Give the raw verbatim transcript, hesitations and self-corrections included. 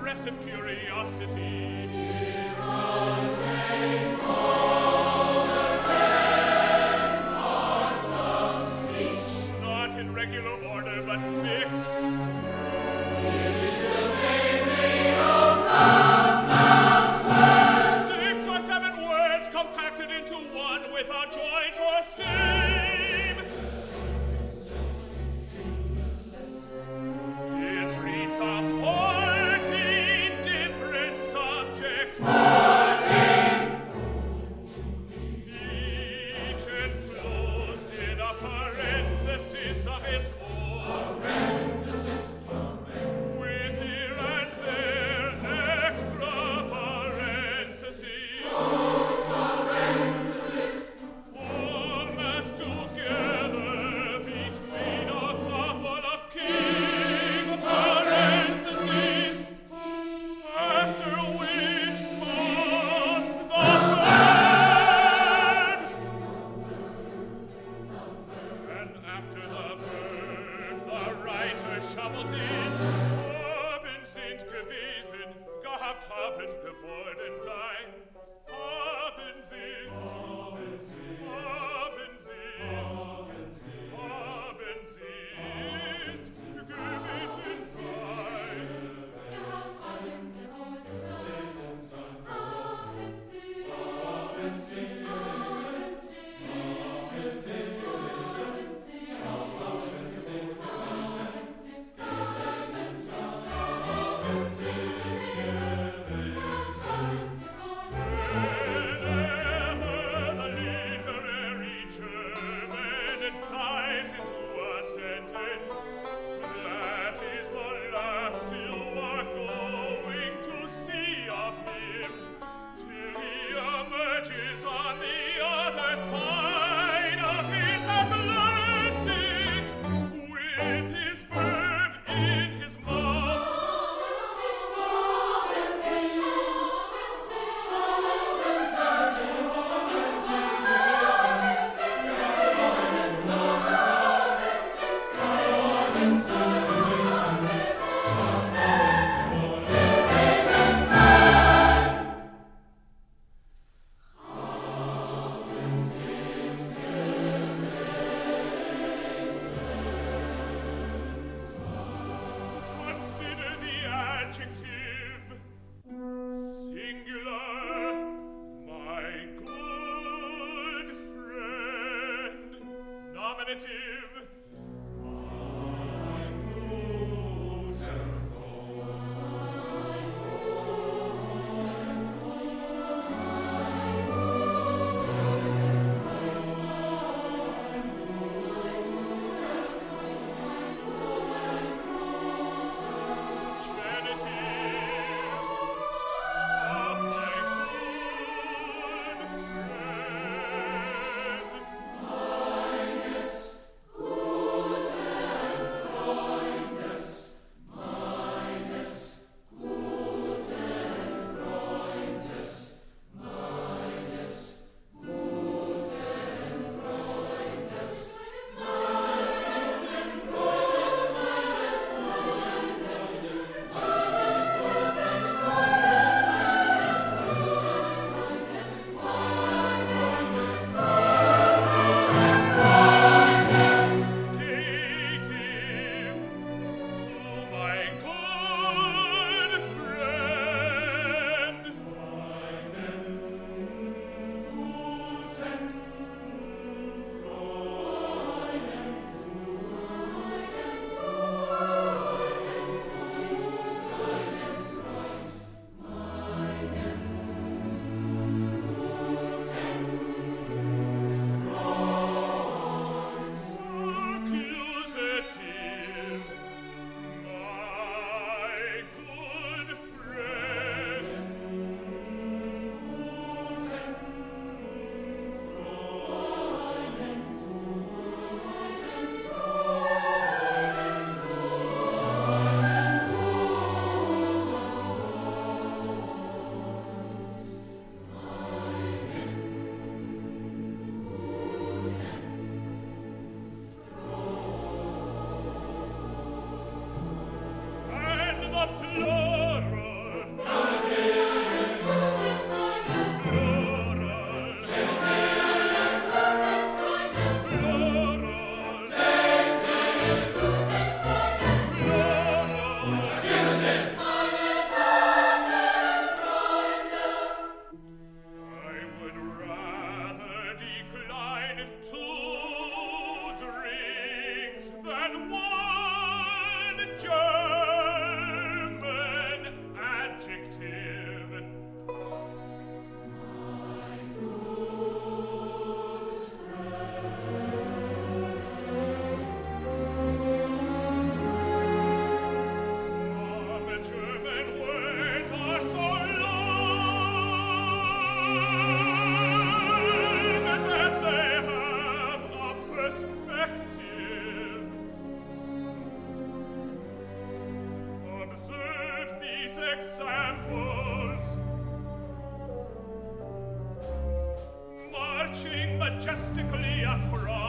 expressive curiosity. It contains all the ten parts of speech. Not in regular order, but mixed. It is the maiming of compound words. Six or seven words compacted into one without joint or seam. It reads of fourteen different subjects. Fourteen. Each enclosed in a parenthesis of its own. Parenthesis. With here and there extra parentheses. Close parenthesis. All mashed together between a couple of king parentheses. After which comes the verb. And after the verb, the writer shovels in haben sind gewesen, gehabt haben, geworden sein. Haben sind, haben sind, haben sind, haben sind gewesen sein. Whenever the literary German dives into a sentence, that is the last you are going to see of him, till he emerges on the other side of his Atlantic, with his verb in his mouth. Consider the adjective singular, my good friend. Nominative, my beautiful. Dative, to my good friend. Meinen guten Accusative, my good friend. And the plural examples. Marching majestically across